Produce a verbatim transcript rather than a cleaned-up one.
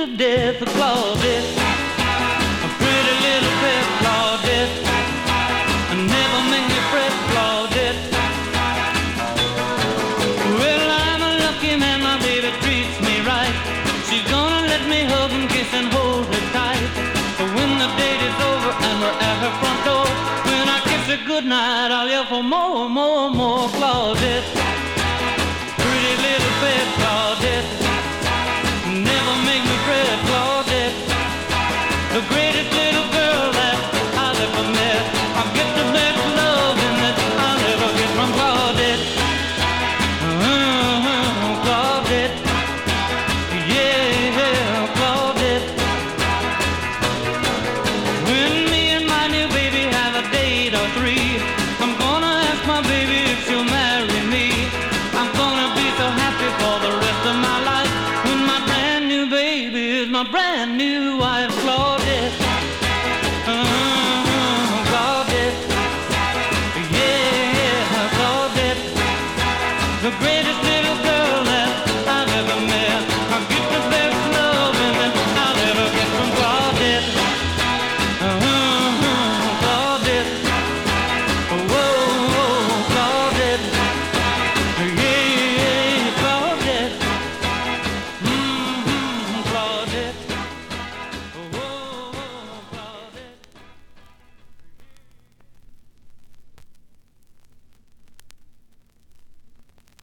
to death, Claudette. A pretty little pet, Claudette. Never make me fret, Claudette. Well, I'm a lucky man, my baby treats me right. She's gonna let me hug and kiss and hold her tight. But when the date is over and we're at her front door, when I kiss her goodnight, I'll yell for more, more, more, Claudette. Pretty little pet,